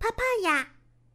啪啪呀！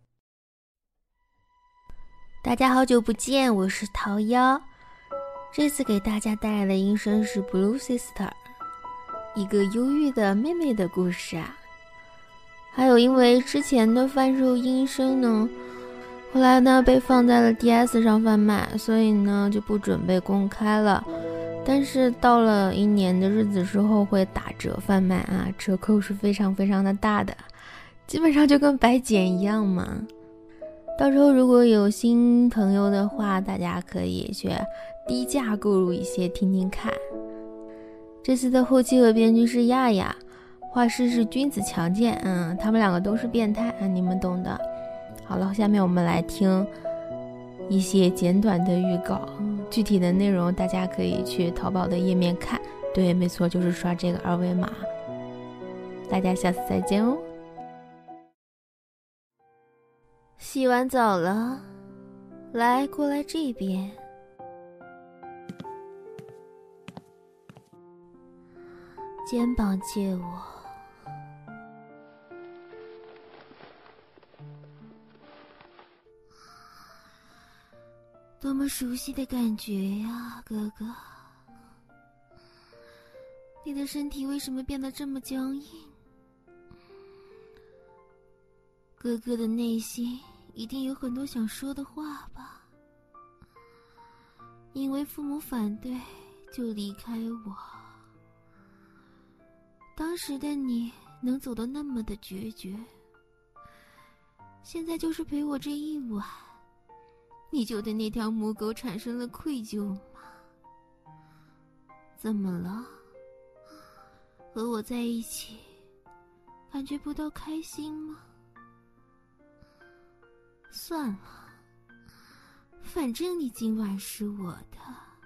大家好久不见，我是桃夭。这次给大家带来的音声是 Blue Sister， 一个忧郁的妹妹的故事啊。还有因为之前的贩售音声呢，后来呢被放在了 DS 上贩卖，所以呢就不准备公开了。但是到了1年的日子之后会打折贩卖啊，折扣是非常非常的大的，基本上就跟白捡一样嘛。到时候如果有新朋友的话，大家可以去低价购入一些听听看。这次的后期和编剧是亚亚，画师是君子强健，他们两个都是变态，你们懂的。好了，下面我们来听一些简短的预告，具体的内容大家可以去淘宝的页面看。对，没错，就是刷这个二维码。大家下次再见哦。洗完澡了，来，过来这边。肩膀借我。多么熟悉的感觉呀，哥哥。你的身体为什么变得这么僵硬？哥哥的内心一定有很多想说的话吧。因为父母反对就离开我。当时的你能走得那么的决绝，现在就是陪我这一晚，你就对那条母狗产生了愧疚吗？怎么了？和我在一起感觉不到开心吗？算了，反正你今晚是我的，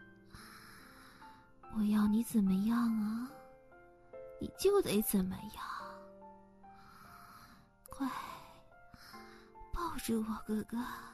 我要你怎么样啊，你就得怎么样。快抱着我，哥哥。